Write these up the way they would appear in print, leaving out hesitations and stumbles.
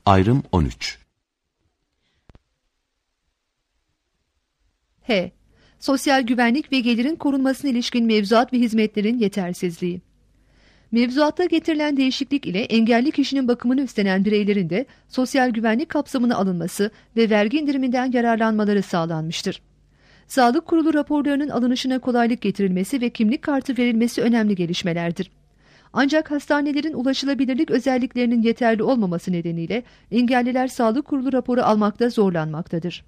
Ayrım 13. H. Sosyal güvenlik ve gelirin korunmasına ilişkin mevzuat ve hizmetlerin yetersizliği. Mevzuatta getirilen değişiklik ile engelli kişinin bakımını üstlenen bireylerin de sosyal güvenlik kapsamına alınması ve vergi indiriminden yararlanmaları sağlanmıştır. Sağlık Kurulu raporlarının alınışına kolaylık getirilmesi ve kimlik kartı verilmesi önemli gelişmelerdir. Ancak hastanelerin ulaşılabilirlik özelliklerinin yeterli olmaması nedeniyle engelliler Sağlık Kurulu raporu almakta zorlanmaktadır.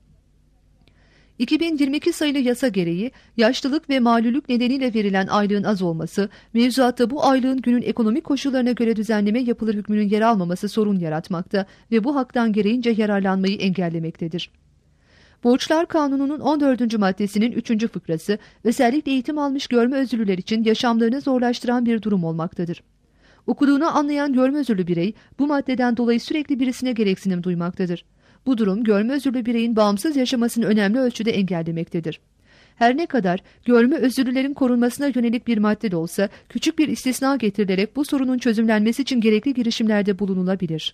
2022 sayılı yasa gereği yaşlılık ve malulük nedeniyle verilen aylığın az olması, mevzuatta bu aylığın günün ekonomik koşullarına göre düzenleme yapılır hükmünün yer almaması sorun yaratmakta ve bu haktan gereğince yararlanmayı engellemektedir. Borçlar Kanunu'nun 14. maddesinin 3. fıkrası, özellikle eğitim almış görme özürlüler için yaşamlarını zorlaştıran bir durum olmaktadır. Okuduğunu anlayan görme özürlü birey, bu maddeden dolayı sürekli birisine gereksinim duymaktadır. Bu durum görme özürlü bireyin bağımsız yaşamasını önemli ölçüde engellemektedir. Her ne kadar görme özürlülerin korunmasına yönelik bir madde de olsa, küçük bir istisna getirilerek bu sorunun çözümlenmesi için gerekli girişimlerde bulunulabilir.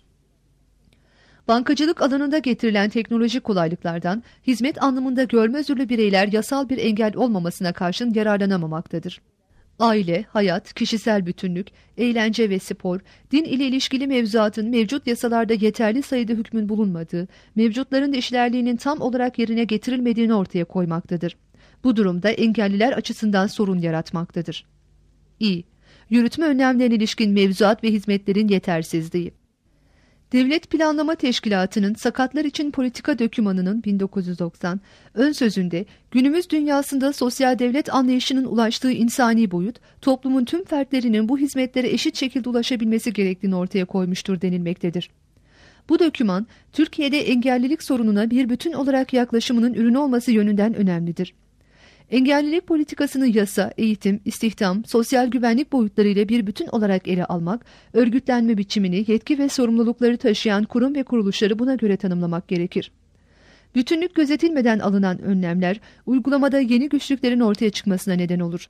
Bankacılık alanında getirilen teknolojik kolaylıklardan, hizmet anlamında görme özürlü bireyler yasal bir engel olmamasına karşın yararlanamamaktadır. Aile, hayat, kişisel bütünlük, eğlence ve spor, din ile ilişkili mevzuatın mevcut yasalarda yeterli sayıda hükmün bulunmadığı, mevcutların işlerliğinin tam olarak yerine getirilmediğini ortaya koymaktadır. Bu durumda engelliler açısından sorun yaratmaktadır. İ. Yürütme önlemlerine ilişkin mevzuat ve hizmetlerin yetersizliği. Devlet Planlama Teşkilatı'nın Sakatlar İçin Politika Dokümanı'nın 1990 ön sözünde günümüz dünyasında sosyal devlet anlayışının ulaştığı insani boyut, toplumun tüm fertlerinin bu hizmetlere eşit şekilde ulaşabilmesi gerektiğini ortaya koymuştur denilmektedir. Bu doküman, Türkiye'de engellilik sorununa bir bütün olarak yaklaşımının ürünü olması yönünden önemlidir. Engellilik politikasını yasa, eğitim, istihdam, sosyal güvenlik boyutlarıyla bir bütün olarak ele almak, örgütlenme biçimini, yetki ve sorumlulukları taşıyan kurum ve kuruluşları buna göre tanımlamak gerekir. Bütünlük gözetilmeden alınan önlemler, uygulamada yeni güçlüklerin ortaya çıkmasına neden olur.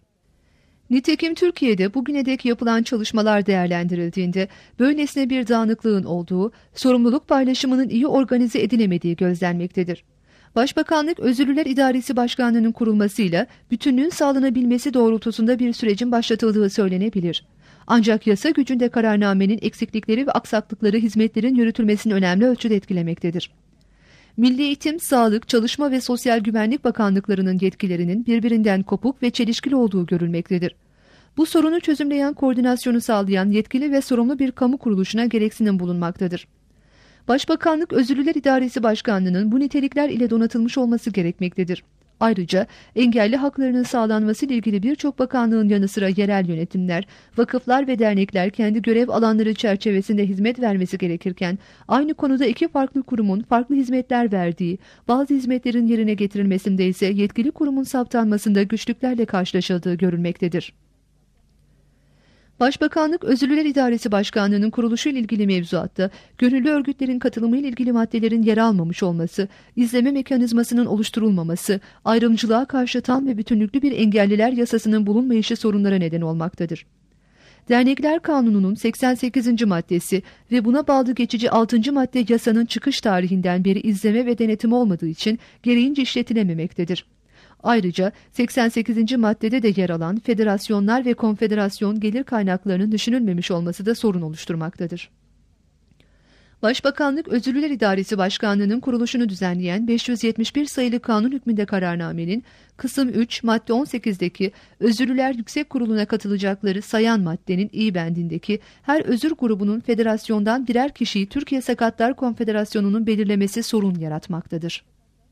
Nitekim Türkiye'de bugüne dek yapılan çalışmalar değerlendirildiğinde, böylesine bir dağınıklığın olduğu, sorumluluk paylaşımının iyi organize edilemediği gözlenmektedir. Başbakanlık Özürlüler İdaresi Başkanlığı'nın kurulmasıyla bütünlüğün sağlanabilmesi doğrultusunda bir sürecin başlatıldığı söylenebilir. Ancak yasa gücünde kararnamenin eksiklikleri ve aksaklıkları hizmetlerin yürütülmesini önemli ölçüde etkilemektedir. Milli Eğitim, Sağlık, Çalışma ve Sosyal Güvenlik Bakanlıklarının yetkilerinin birbirinden kopuk ve çelişkili olduğu görülmektedir. Bu sorunu çözümleyen, koordinasyonu sağlayan yetkili ve sorumlu bir kamu kuruluşuna gereksinim bulunmaktadır. Başbakanlık Özürlüler İdaresi Başkanlığı'nın bu nitelikler ile donatılmış olması gerekmektedir. Ayrıca engelli haklarının sağlanması ile ilgili birçok bakanlığın yanı sıra yerel yönetimler, vakıflar ve dernekler kendi görev alanları çerçevesinde hizmet vermesi gerekirken, aynı konuda iki farklı kurumun farklı hizmetler verdiği, bazı hizmetlerin yerine getirilmesinde ise yetkili kurumun saptanmasında güçlüklerle karşılaşıldığı görülmektedir. Başbakanlık Özürlüler İdaresi Başkanlığı'nın kuruluşu ile ilgili mevzuatta gönüllü örgütlerin katılımı ile ilgili maddelerin yer almamış olması, izleme mekanizmasının oluşturulmaması, ayrımcılığa karşı tam ve bütünlüklü bir engelliler yasasının bulunmayışı sorunlara neden olmaktadır. Dernekler Kanunu'nun 88. maddesi ve buna bağlı geçici 6. madde yasanın çıkış tarihinden beri izleme ve denetim olmadığı için gereğince işletilememektedir. Ayrıca 88. maddede de yer alan federasyonlar ve konfederasyon gelir kaynaklarının düşünülmemiş olması da sorun oluşturmaktadır. Başbakanlık Özürlüler İdaresi Başkanlığı'nın kuruluşunu düzenleyen 571 sayılı kanun hükmünde kararnamenin kısım 3 madde 18'deki Özürlüler Yüksek Kurulu'na katılacakları sayan maddenin İ bendindeki her özür grubunun federasyondan birer kişiyi Türkiye Sakatlar Konfederasyonu'nun belirlemesi sorun yaratmaktadır.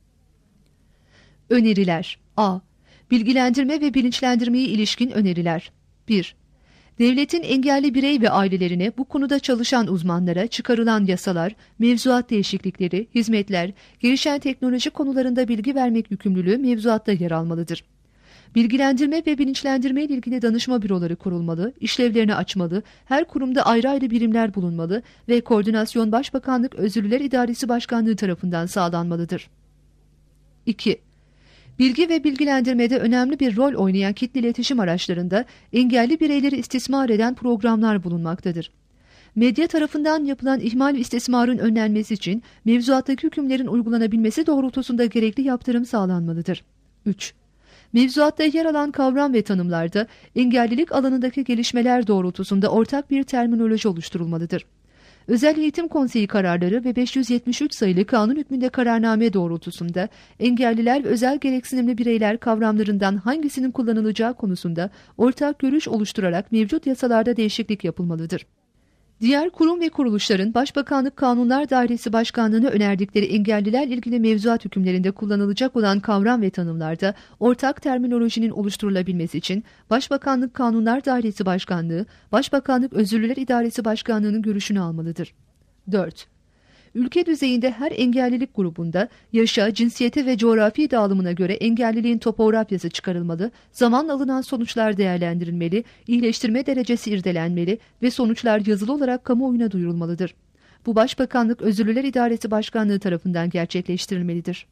Öneriler. A. Bilgilendirme ve bilinçlendirmeye ilişkin öneriler. 1. Devletin engelli birey ve ailelerine bu konuda çalışan uzmanlara çıkarılan yasalar, mevzuat değişiklikleri, hizmetler, gelişen teknoloji konularında bilgi vermek yükümlülüğü mevzuatta yer almalıdır. Bilgilendirme ve bilinçlendirme ile ilgili danışma büroları kurulmalı, işlevlerini açmalı, her kurumda ayrı ayrı birimler bulunmalı ve koordinasyon Başbakanlık Özürlüler İdaresi Başkanlığı tarafından sağlanmalıdır. 2. Bilgi ve bilgilendirmede önemli bir rol oynayan kitle iletişim araçlarında engelli bireyleri istismar eden programlar bulunmaktadır. Medya tarafından yapılan ihmal ve istismarın önlenmesi için mevzuattaki hükümlerin uygulanabilmesi doğrultusunda gerekli yaptırım sağlanmalıdır. 3. Mevzuatta yer alan kavram ve tanımlarda engellilik alanındaki gelişmeler doğrultusunda ortak bir terminoloji oluşturulmalıdır. Özel Eğitim Konseyi kararları ve 573 sayılı kanun hükmünde kararname doğrultusunda engelliler ve özel gereksinimli bireyler kavramlarından hangisinin kullanılacağı konusunda ortak görüş oluşturarak mevcut yasalarda değişiklik yapılmalıdır. Diğer kurum ve kuruluşların Başbakanlık Kanunlar Dairesi Başkanlığı'na önerdikleri engelliler ilgili mevzuat hükümlerinde kullanılacak olan kavram ve tanımlarda ortak terminolojinin oluşturulabilmesi için Başbakanlık Kanunlar Dairesi Başkanlığı, Başbakanlık Özürlüler İdaresi Başkanlığı'nın görüşünü almalıdır. 4. Ülke düzeyinde her engellilik grubunda yaşa, cinsiyete ve coğrafi dağılımına göre engelliliğin topografyası çıkarılmalı, zamanla alınan sonuçlar değerlendirilmeli, iyileştirme derecesi irdelenmeli ve sonuçlar yazılı olarak kamuoyuna duyurulmalıdır. Bu Başbakanlık Özürlüler İdaresi Başkanlığı tarafından gerçekleştirilmelidir.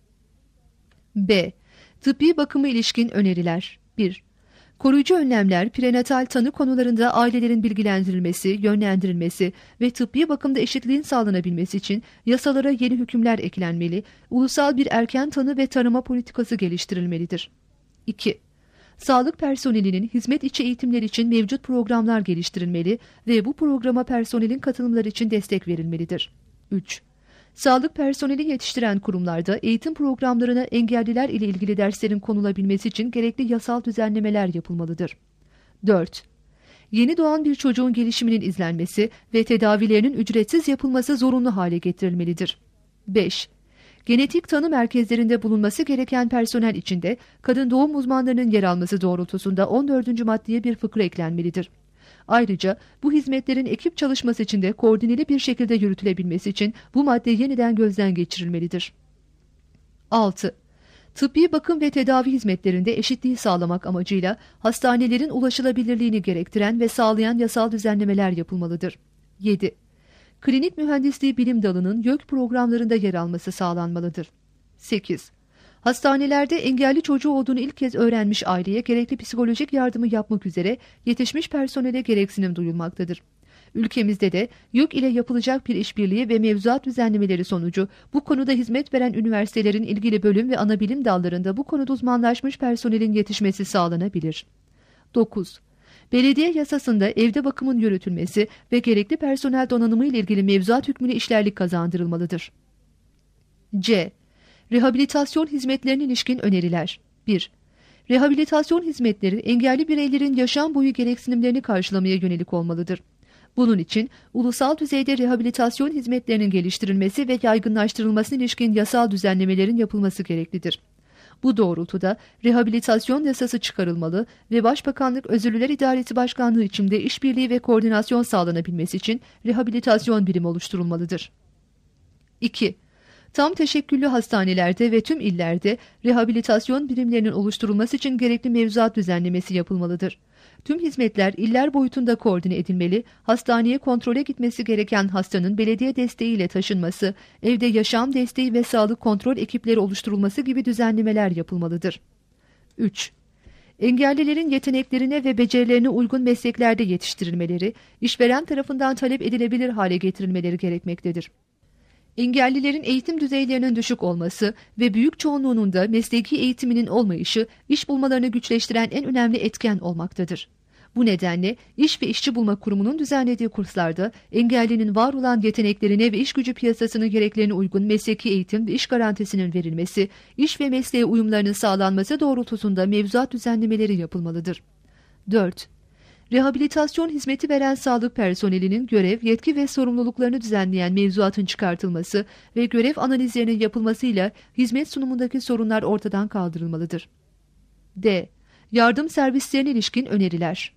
B. Tıbbi bakıma ilişkin öneriler. 1. Koruyucu önlemler, prenatal tanı konularında ailelerin bilgilendirilmesi, yönlendirilmesi ve tıbbi bakımda eşitliğin sağlanabilmesi için yasalara yeni hükümler eklenmeli, ulusal bir erken tanı ve tarama politikası geliştirilmelidir. 2. Sağlık personelinin hizmet içi eğitimler için mevcut programlar geliştirilmeli ve bu programa personelin katılımları için destek verilmelidir. 3. Sağlık personeli yetiştiren kurumlarda eğitim programlarına engelliler ile ilgili derslerin konulabilmesi için gerekli yasal düzenlemeler yapılmalıdır. 4. Yeni doğan bir çocuğun gelişiminin izlenmesi ve tedavilerinin ücretsiz yapılması zorunlu hale getirilmelidir. 5. Genetik tanı merkezlerinde bulunması gereken personel içinde kadın doğum uzmanlarının yer alması doğrultusunda 14. maddeye bir fıkra eklenmelidir. Ayrıca bu hizmetlerin ekip çalışması için de koordineli bir şekilde yürütülebilmesi için bu madde yeniden gözden geçirilmelidir. 6. Tıbbi bakım ve tedavi hizmetlerinde eşitliği sağlamak amacıyla hastanelerin ulaşılabilirliğini gerektiren ve sağlayan yasal düzenlemeler yapılmalıdır. 7. Klinik mühendisliği bilim dalının YÖK programlarında yer alması sağlanmalıdır. 8. Hastanelerde engelli çocuğu olduğunu ilk kez öğrenmiş aileye gerekli psikolojik yardımı yapmak üzere yetişmiş personele gereksinim duyulmaktadır. Ülkemizde de YÖK ile yapılacak bir işbirliği ve mevzuat düzenlemeleri sonucu bu konuda hizmet veren üniversitelerin ilgili bölüm ve anabilim dallarında bu konuda uzmanlaşmış personelin yetişmesi sağlanabilir. 9. Belediye yasasında evde bakımın yürütülmesi ve gerekli personel donanımı ile ilgili mevzuat hükmüne işlerlik kazandırılmalıdır. C. Rehabilitasyon hizmetlerine ilişkin öneriler. 1. Rehabilitasyon hizmetleri engelli bireylerin yaşam boyu gereksinimlerini karşılamaya yönelik olmalıdır. Bunun için ulusal düzeyde rehabilitasyon hizmetlerinin geliştirilmesi ve yaygınlaştırılmasına ilişkin yasal düzenlemelerin yapılması gereklidir. Bu doğrultuda rehabilitasyon yasası çıkarılmalı ve Başbakanlık Özürlüler İdaresi Başkanlığı içinde işbirliği ve koordinasyon sağlanabilmesi için rehabilitasyon birimi oluşturulmalıdır. 2. Tam teşekküllü hastanelerde ve tüm illerde rehabilitasyon birimlerinin oluşturulması için gerekli mevzuat düzenlemesi yapılmalıdır. Tüm hizmetler iller boyutunda koordine edilmeli, hastaneye kontrole gitmesi gereken hastanın belediye desteğiyle taşınması, evde yaşam desteği ve sağlık kontrol ekipleri oluşturulması gibi düzenlemeler yapılmalıdır. 3. Engellilerin yeteneklerine ve becerilerine uygun mesleklerde yetiştirilmeleri, işveren tarafından talep edilebilir hale getirilmeleri gerekmektedir. Engellilerin eğitim düzeylerinin düşük olması ve büyük çoğunluğunun da mesleki eğitiminin olmayışı iş bulmalarını güçleştiren en önemli etken olmaktadır. Bu nedenle İş ve İşçi Bulma Kurumu'nun düzenlediği kurslarda engellinin var olan yeteneklerine ve iş gücü piyasasının gereklerine uygun mesleki eğitim ve iş garantisinin verilmesi, iş ve mesleğe uyumlarının sağlanması doğrultusunda mevzuat düzenlemeleri yapılmalıdır. 4. Rehabilitasyon hizmeti veren sağlık personelinin görev, yetki ve sorumluluklarını düzenleyen mevzuatın çıkartılması ve görev analizlerinin yapılmasıyla hizmet sunumundaki sorunlar ortadan kaldırılmalıdır. D. Yardım servislerine ilişkin öneriler.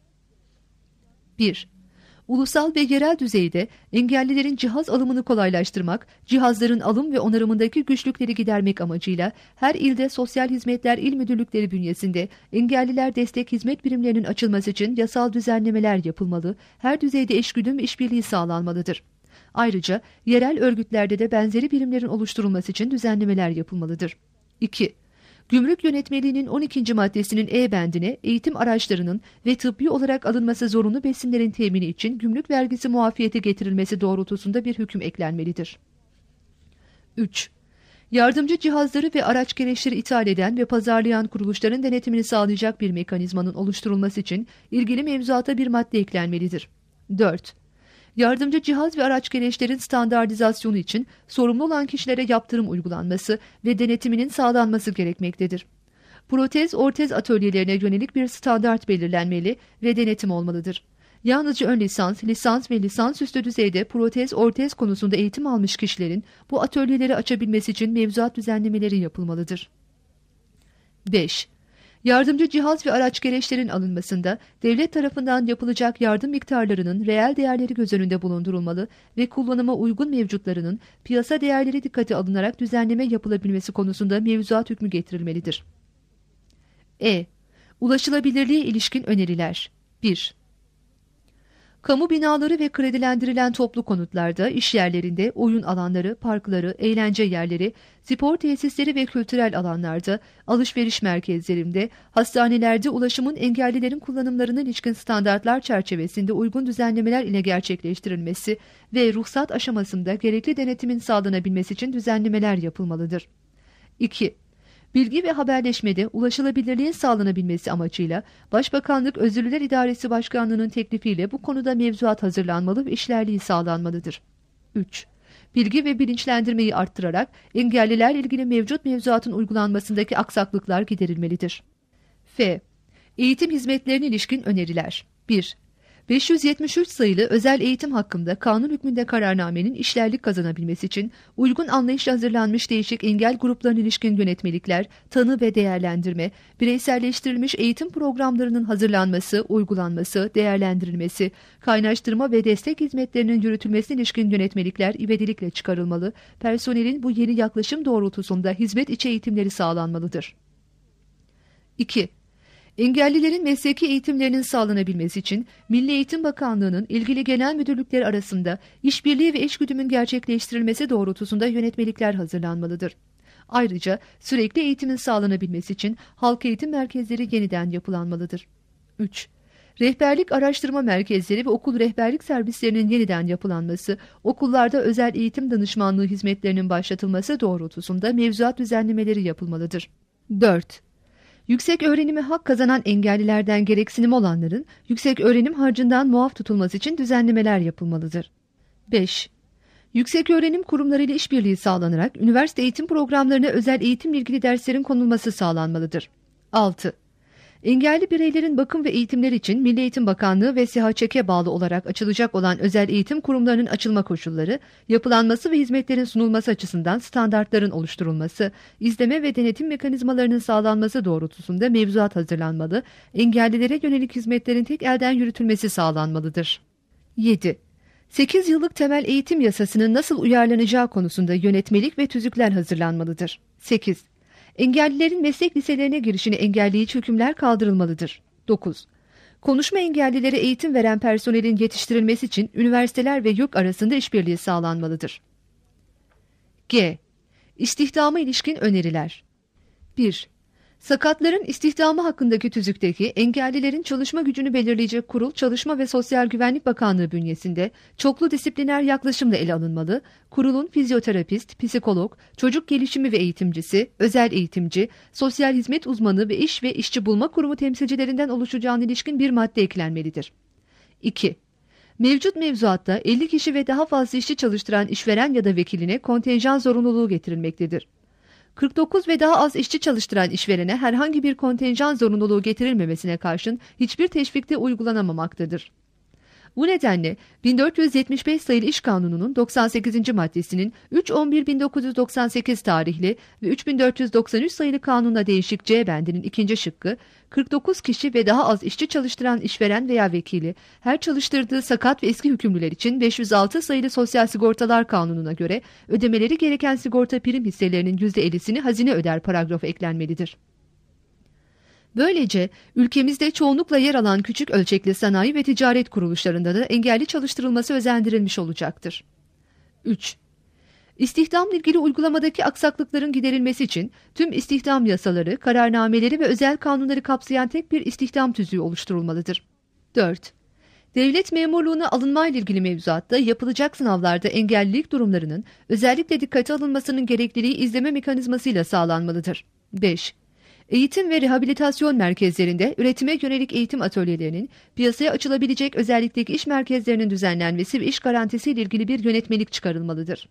1. Ulusal ve yerel düzeyde engellilerin cihaz alımını kolaylaştırmak, cihazların alım ve onarımındaki güçlükleri gidermek amacıyla her ilde Sosyal Hizmetler İl Müdürlükleri bünyesinde engelliler destek hizmet birimlerinin açılması için yasal düzenlemeler yapılmalı, her düzeyde eşgüdüm ve işbirliği sağlanmalıdır. Ayrıca yerel örgütlerde de benzeri birimlerin oluşturulması için düzenlemeler yapılmalıdır. 2. Gümrük Yönetmeliğinin 12. maddesinin E bendine eğitim araçlarının ve tıbbi olarak alınması zorunlu besinlerin temini için gümrük vergisi muafiyeti getirilmesi doğrultusunda bir hüküm eklenmelidir. 3. Yardımcı cihazları ve araç gereçleri ithal eden ve pazarlayan kuruluşların denetimini sağlayacak bir mekanizmanın oluşturulması için ilgili mevzuata bir madde eklenmelidir. 4. Yardımcı cihaz ve araç gereçlerin standartizasyonu için sorumlu olan kişilere yaptırım uygulanması ve denetiminin sağlanması gerekmektedir. Protez, ortez atölyelerine yönelik bir standart belirlenmeli ve denetim olmalıdır. Yalnızca ön lisans, lisans ve lisansüstü düzeyde protez, ortez konusunda eğitim almış kişilerin bu atölyeleri açabilmesi için mevzuat düzenlemeleri yapılmalıdır. 5. Yardımcı cihaz ve araç gereçlerin alınmasında devlet tarafından yapılacak yardım miktarlarının reel değerleri göz önünde bulundurulmalı ve kullanıma uygun mevcutlarının piyasa değerleri dikkate alınarak düzenleme yapılabilmesi konusunda mevzuat hükmü getirilmelidir. Ulaşılabilirliğe ilişkin öneriler. 1. Kamu binaları ve kredilendirilen toplu konutlarda, iş yerlerinde, oyun alanları, parkları, eğlence yerleri, spor tesisleri ve kültürel alanlarda, alışveriş merkezlerinde, hastanelerde ulaşımın engellilerin kullanımlarına ilişkin standartlar çerçevesinde uygun düzenlemeler ile gerçekleştirilmesi ve ruhsat aşamasında gerekli denetimin sağlanabilmesi için düzenlemeler yapılmalıdır. 2. Bilgi ve haberleşmede ulaşılabilirliğin sağlanabilmesi amacıyla Başbakanlık Özürlüler İdaresi Başkanlığı'nın teklifiyle bu konuda mevzuat hazırlanmalı ve işlerliği sağlanmalıdır. 3. Bilgi ve bilinçlendirmeyi arttırarak engellilerle ilgili mevcut mevzuatın uygulanmasındaki aksaklıklar giderilmelidir. Eğitim hizmetlerine ilişkin öneriler. 1. 573 sayılı özel eğitim hakkında kanun hükmünde kararnamenin işlerlik kazanabilmesi için uygun anlayışla hazırlanmış değişik engel gruplarına ilişkin yönetmelikler, tanı ve değerlendirme, bireyselleştirilmiş eğitim programlarının hazırlanması, uygulanması, değerlendirilmesi, kaynaştırma ve destek hizmetlerinin yürütülmesine ilişkin yönetmelikler ivedilikle çıkarılmalı, personelin bu yeni yaklaşım doğrultusunda hizmet içi eğitimleri sağlanmalıdır. 2. Engellilerin mesleki eğitimlerinin sağlanabilmesi için Milli Eğitim Bakanlığı'nın ilgili genel müdürlükleri arasında işbirliği ve eşgüdümün gerçekleştirilmesi doğrultusunda yönetmelikler hazırlanmalıdır. Ayrıca sürekli eğitimin sağlanabilmesi için halk eğitim merkezleri yeniden yapılanmalıdır. 3. Rehberlik araştırma merkezleri ve okul rehberlik servislerinin yeniden yapılanması, okullarda özel eğitim danışmanlığı hizmetlerinin başlatılması doğrultusunda mevzuat düzenlemeleri yapılmalıdır. 4. Yüksek öğrenime hak kazanan engellilerden gereksinim olanların yüksek öğrenim harcından muaf tutulması için düzenlemeler yapılmalıdır. 5. Yüksek öğrenim kurumlarıyla işbirliği sağlanarak üniversite eğitim programlarına özel eğitimle ilgili derslerin konulması sağlanmalıdır. 6. Engelli bireylerin bakım ve eğitimleri için Milli Eğitim Bakanlığı ve SİHAÇEK'e bağlı olarak açılacak olan özel eğitim kurumlarının açılma koşulları, yapılanması ve hizmetlerin sunulması açısından standartların oluşturulması, izleme ve denetim mekanizmalarının sağlanması doğrultusunda mevzuat hazırlanmalı, engellilere yönelik hizmetlerin tek elden yürütülmesi sağlanmalıdır. 7. 8 yıllık temel eğitim yasasının nasıl uyarlanacağı konusunda yönetmelik ve tüzükler hazırlanmalıdır. 8. Engellilerin meslek liselerine girişini engelleyici hükümler kaldırılmalıdır. 9. Konuşma engellilere eğitim veren personelin yetiştirilmesi için üniversiteler ve YÖK arasında işbirliği sağlanmalıdır. G. İstihdama ilişkin öneriler. 1. Sakatların istihdamı hakkındaki tüzükteki engellilerin çalışma gücünü belirleyecek kurul Çalışma ve Sosyal Güvenlik Bakanlığı bünyesinde çoklu disipliner yaklaşımla ele alınmalı, kurulun fizyoterapist, psikolog, çocuk gelişimi ve eğitimcisi, özel eğitimci, sosyal hizmet uzmanı ve iş ve işçi bulma kurumu temsilcilerinden oluşacağına ilişkin bir madde eklenmelidir. 2. Mevcut mevzuatta 50 kişi ve daha fazla işçi çalıştıran işveren ya da vekiline kontenjan zorunluluğu getirilmektedir. 49 ve daha az işçi çalıştıran işverene herhangi bir kontenjan zorunluluğu getirilmemesine karşın hiçbir teşvikte uygulanamamaktadır. Bu nedenle 1475 sayılı İş Kanunu'nun 98. maddesinin 3.11.1998 tarihli ve 3493 sayılı kanunla değişik C bendinin ikinci şıkkı, 49 kişi ve daha az işçi çalıştıran işveren veya vekili, her çalıştırdığı sakat ve eski hükümlüler için 506 sayılı Sosyal Sigortalar Kanunu'na göre ödemeleri gereken sigorta prim hisselerinin %50'sini hazine öder paragrafı eklenmelidir. Böylece ülkemizde çoğunlukla yer alan küçük ölçekli sanayi ve ticaret kuruluşlarında da engelli çalıştırılması özendirilmiş olacaktır. 3. İstihdamla ilgili uygulamadaki aksaklıkların giderilmesi için tüm istihdam yasaları, kararnameleri ve özel kanunları kapsayan tek bir istihdam tüzüğü oluşturulmalıdır. 4. Devlet memurluğuna alınmayla ilgili mevzuatta yapılacak sınavlarda engellilik durumlarının özellikle dikkate alınmasının gerekliliği izleme mekanizmasıyla sağlanmalıdır. 5. Eğitim ve rehabilitasyon merkezlerinde üretime yönelik eğitim atölyelerinin, piyasaya açılabilecek özellikteki iş merkezlerinin düzenlenmesi ve iş garantisiyle ilgili bir yönetmelik çıkarılmalıdır.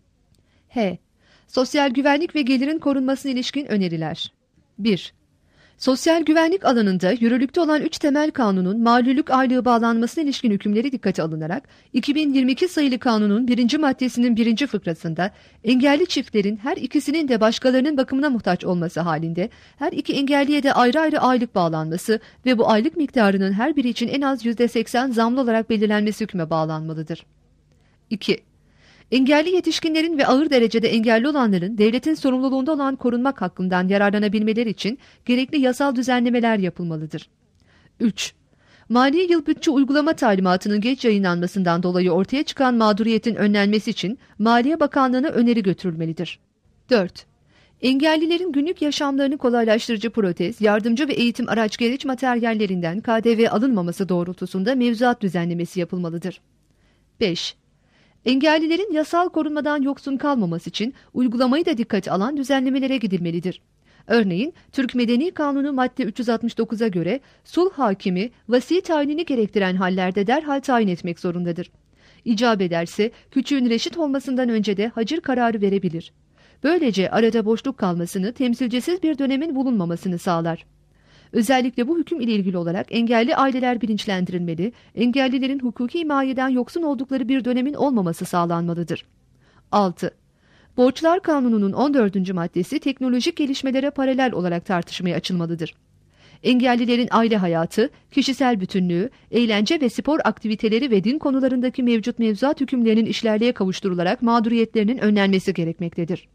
H. Sosyal güvenlik ve gelirin korunmasına ilişkin öneriler. 1. Sosyal güvenlik alanında yürürlükte olan 3 temel kanunun malulük aylığı bağlanmasına ilişkin hükümleri dikkate alınarak 2022 sayılı kanunun 1. maddesinin 1. fıkrasında engelli çiftlerin her ikisinin de başkalarının bakımına muhtaç olması halinde her iki engelliye de ayrı ayrı aylık bağlanması ve bu aylık miktarının her biri için en az %80 zamlı olarak belirlenmesi hükme bağlanmalıdır. 2. Engelli yetişkinlerin ve ağır derecede engelli olanların devletin sorumluluğunda olan korunmak hakkından yararlanabilmeleri için gerekli yasal düzenlemeler yapılmalıdır. 3. Mali yıl bütçe uygulama talimatının geç yayınlanmasından dolayı ortaya çıkan mağduriyetin önlenmesi için Maliye Bakanlığı'na öneri götürülmelidir. 4. Engellilerin günlük yaşamlarını kolaylaştırıcı protez, yardımcı ve eğitim araç gereç materyallerinden KDV alınmaması doğrultusunda mevzuat düzenlemesi yapılmalıdır. 5. Engellilerin yasal korunmadan yoksun kalmaması için uygulamayı da dikkate alan düzenlemelere gidilmelidir. Örneğin Türk Medeni Kanunu madde 369'a göre sulh hakimi vasi tayinini gerektiren hallerde derhal tayin etmek zorundadır. İcap ederse küçüğün reşit olmasından önce de hacir kararı verebilir. Böylece arada boşluk kalmasını, temsilcisiz bir dönemin bulunmamasını sağlar. Özellikle bu hüküm ile ilgili olarak engelli aileler bilinçlendirilmeli, engellilerin hukuki himayeden yoksun oldukları bir dönemin olmaması sağlanmalıdır. 6. Borçlar Kanunu'nun 14. maddesi teknolojik gelişmelere paralel olarak tartışmaya açılmalıdır. Engellilerin aile hayatı, kişisel bütünlüğü, eğlence ve spor aktiviteleri ve din konularındaki mevcut mevzuat hükümlerinin işlerliğe kavuşturularak mağduriyetlerinin önlenmesi gerekmektedir.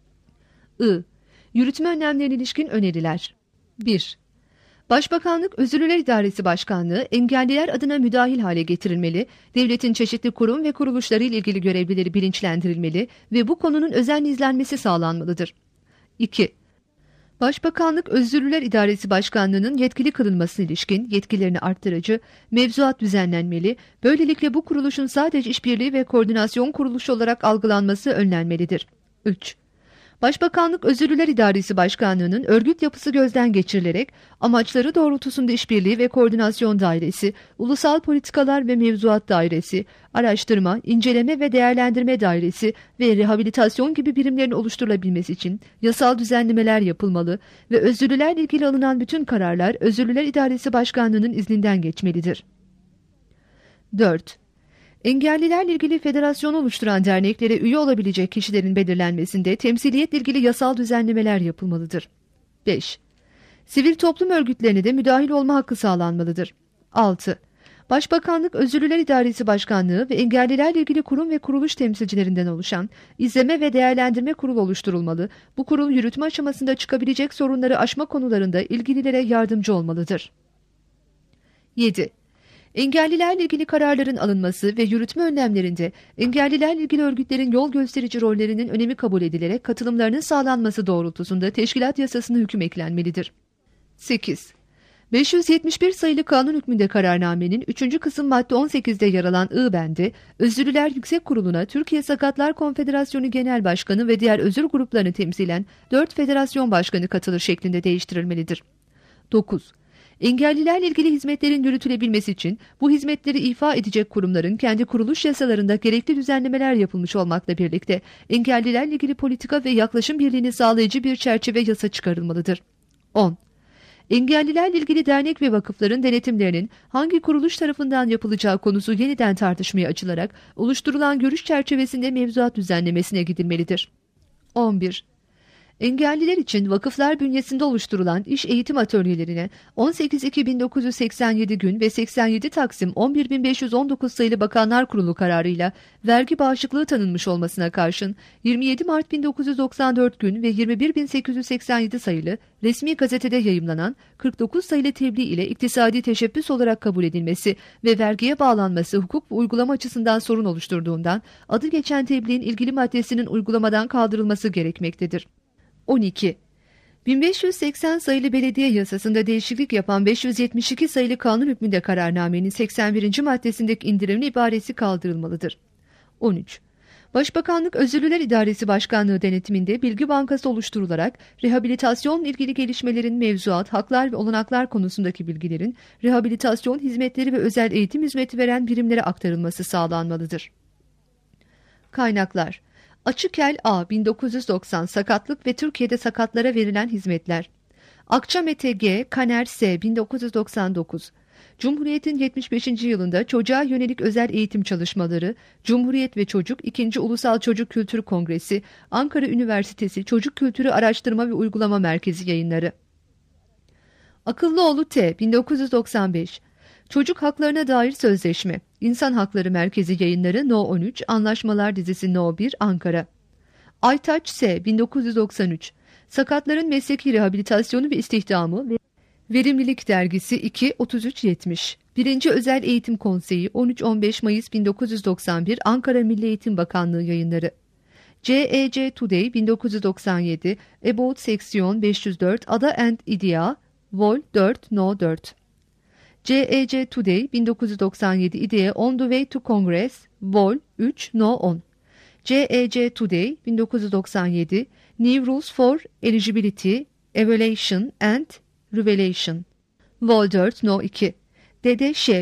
I. Yürütme önlemlerine ilişkin öneriler. 1. Başbakanlık Özürlüler İdaresi Başkanlığı engelliler adına müdahil hale getirilmeli, devletin çeşitli kurum ve kuruluşları ile ilgili görevlileri bilinçlendirilmeli ve bu konunun özenle izlenmesi sağlanmalıdır. 2. Başbakanlık Özürlüler İdaresi Başkanlığı'nın yetkili kılınmasına ilişkin yetkilerini arttırıcı mevzuat düzenlenmeli, böylelikle bu kuruluşun sadece işbirliği ve koordinasyon kuruluşu olarak algılanması önlenmelidir. 3. Başbakanlık Özürlüler İdaresi Başkanlığı'nın örgüt yapısı gözden geçirilerek amaçları doğrultusunda işbirliği ve koordinasyon dairesi, ulusal politikalar ve mevzuat dairesi, araştırma, inceleme ve değerlendirme dairesi ve rehabilitasyon gibi birimlerin oluşturulabilmesi için yasal düzenlemeler yapılmalı ve özürlülerle ilgili alınan bütün kararlar Özürlüler İdaresi Başkanlığı'nın izninden geçmelidir. 4. Engellilerle ilgili federasyonu oluşturan derneklere üye olabilecek kişilerin belirlenmesinde temsiliyetle ilgili yasal düzenlemeler yapılmalıdır. 5. Sivil toplum örgütlerine de müdahil olma hakkı sağlanmalıdır. 6. Başbakanlık Özürlüler İdaresi Başkanlığı ve engellilerle ilgili kurum ve kuruluş temsilcilerinden oluşan İzleme ve Değerlendirme Kurulu oluşturulmalı. Bu kurul yürütme aşamasında çıkabilecek sorunları aşma konularında ilgililere yardımcı olmalıdır. 7. Engellilerle ilgili kararların alınması ve yürütme önlemlerinde engellilerle ilgili örgütlerin yol gösterici rollerinin önemi kabul edilerek katılımlarının sağlanması doğrultusunda teşkilat yasasına hüküm eklenmelidir. 8. 571 sayılı kanun hükmünde kararnamenin 3. kısım madde 18'de yer alan I bendi, Özürlüler Yüksek Kurulu'na Türkiye Sakatlar Konfederasyonu Genel Başkanı ve diğer özür gruplarını temsilen 4 federasyon başkanı katılır şeklinde değiştirilmelidir. 9. Engellilerle ilgili hizmetlerin yürütülebilmesi için bu hizmetleri ifa edecek kurumların kendi kuruluş yasalarında gerekli düzenlemeler yapılmış olmakla birlikte engellilerle ilgili politika ve yaklaşım birliğini sağlayıcı bir çerçeve yasa çıkarılmalıdır. 10. Engellilerle ilgili dernek ve vakıfların denetimlerinin hangi kuruluş tarafından yapılacağı konusu yeniden tartışmaya açılarak oluşturulan görüş çerçevesinde mevzuat düzenlemesine gidilmelidir. 11. Engelliler için vakıflar bünyesinde oluşturulan iş eğitim atölyelerine 18.2.1987 gün ve 87 Taksim 11.519 sayılı Bakanlar Kurulu kararıyla vergi bağışıklığı tanınmış olmasına karşın 27 Mart 1994 gün ve 21.887 sayılı resmi gazetede yayımlanan 49 sayılı tebliğ ile iktisadi teşebbüs olarak kabul edilmesi ve vergiye bağlanması hukuk ve uygulama açısından sorun oluşturduğundan adı geçen tebliğin ilgili maddesinin uygulamadan kaldırılması gerekmektedir. 12. 1580 sayılı belediye yasasında değişiklik yapan 572 sayılı kanun hükmünde kararnamenin 81. maddesindeki indirimli ibaresi kaldırılmalıdır. 13. Başbakanlık Özürlüler İdaresi Başkanlığı denetiminde bilgi bankası oluşturularak rehabilitasyonla ilgili gelişmelerin mevzuat, haklar ve olanaklar konusundaki bilgilerin rehabilitasyon hizmetleri ve özel eğitim hizmeti veren birimlere aktarılması sağlanmalıdır. Kaynaklar: Açıkel A. 1990 Sakatlık ve Türkiye'de sakatlara verilen hizmetler. Akçamete G. Kaner S. 1999 Cumhuriyet'in 75. yılında çocuğa yönelik özel eğitim çalışmaları, Cumhuriyet ve Çocuk 2. Ulusal Çocuk Kültür Kongresi, Ankara Üniversitesi Çocuk Kültürü Araştırma ve Uygulama Merkezi yayınları. Akıllıoğlu T. 1995 Çocuk Haklarına Dair Sözleşme, İnsan Hakları Merkezi yayınları No 13, Anlaşmalar dizisi No 1, Ankara. Aytaç S. 1993 Sakatların Mesleki Rehabilitasyonu ve İstihdamı ve Verimlilik Dergisi 2, 33-70 1. Özel Eğitim Konseyi 13-15 Mayıs 1991 Ankara Milli Eğitim Bakanlığı yayınları. CEC Today 1997 About Seksiyon 504 Ada and Idea Vol 4 No 4 CEC Today 1997 Idea On the Way to Congress Vol 3 No 10 CEC Today 1997 New Rules for Eligibility, Evaluation and Revelation Vol 4 No 2 Dede Ş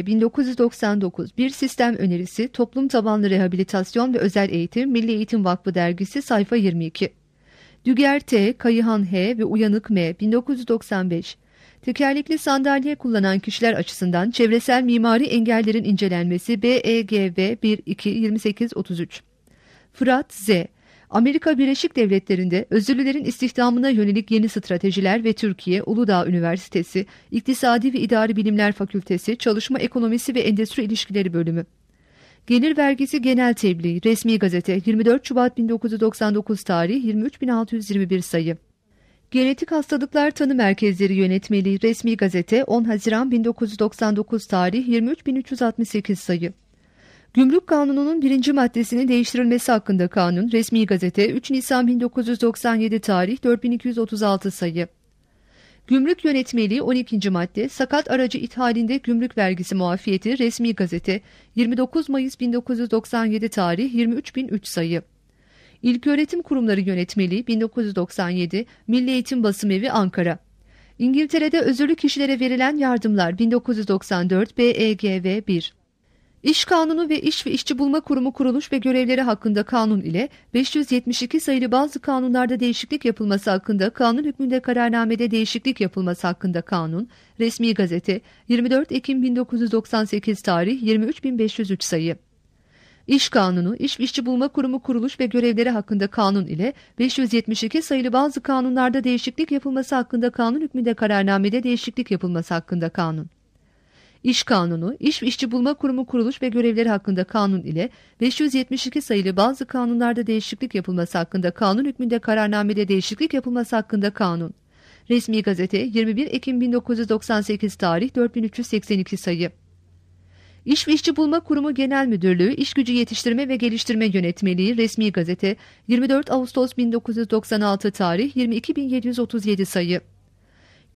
1999 Bir Sistem Önerisi Toplum Tabanlı Rehabilitasyon ve Özel Eğitim Milli Eğitim Vakfı Dergisi sayfa 22 Düger T, Kayıhan H ve Uyanık M 1995 Tekerlekli sandalye kullanan kişiler açısından çevresel mimari engellerin incelenmesi BEGV 1-2-28-33 Fırat Z Amerika Birleşik Devletleri'nde özürlülerin istihdamına yönelik yeni stratejiler ve Türkiye Uludağ Üniversitesi İktisadi ve İdari Bilimler Fakültesi Çalışma Ekonomisi ve Endüstri İlişkileri Bölümü. Gelir Vergisi Genel Tebliğ Resmi Gazete 24 Şubat 1999 tarih 23621 sayı. Genetik Hastalıklar Tanı Merkezleri Yönetmeliği Resmi Gazete 10 Haziran 1999 tarih 23368 sayı. Gümrük Kanunu'nun 1. maddesinin değiştirilmesi hakkında kanun, Resmi Gazete 3 Nisan 1997 tarih 4236 sayı. Gümrük Yönetmeliği 12. madde, sakat aracı ithalinde gümrük vergisi muafiyeti, Resmi Gazete 29 Mayıs 1997 tarih 23003 sayı. İlköğretim Kurumları Yönetmeliği 1997, Milli Eğitim Basımevi Ankara. İngiltere'de özürlü kişilere verilen yardımlar 1994 BEGV 1. İş Kanunu ve İş ve İşçi Bulma Kurumu kuruluş ve görevleri hakkında kanun ile 572 sayılı bazı kanunlarda değişiklik yapılması hakkında kanun hükmünde kararnamede değişiklik yapılması hakkında kanun, Resmi Gazete 24 Ekim 1998 tarih 23503 sayı. İş Kanunu, İş ve İşçi Bulma Kurumu kuruluş ve görevleri hakkında kanun ile 572 sayılı bazı kanunlarda değişiklik yapılması hakkında kanun hükmünde kararnamede değişiklik yapılması hakkında kanun. İş Kanunu, İş ve İşçi Bulma Kurumu kuruluş ve görevleri hakkında kanun ile 572 sayılı bazı kanunlarda değişiklik yapılması hakkında kanun hükmünde kararnamede değişiklik yapılması hakkında kanun. Resmi Gazete 21 Ekim 1998 tarih 4382 sayı. İş ve İşçi Bulma Kurumu Genel Müdürlüğü İş Gücü Yetiştirme ve Geliştirme Yönetmeliği Resmi Gazete 24 Ağustos 1996 tarih 22737 sayı.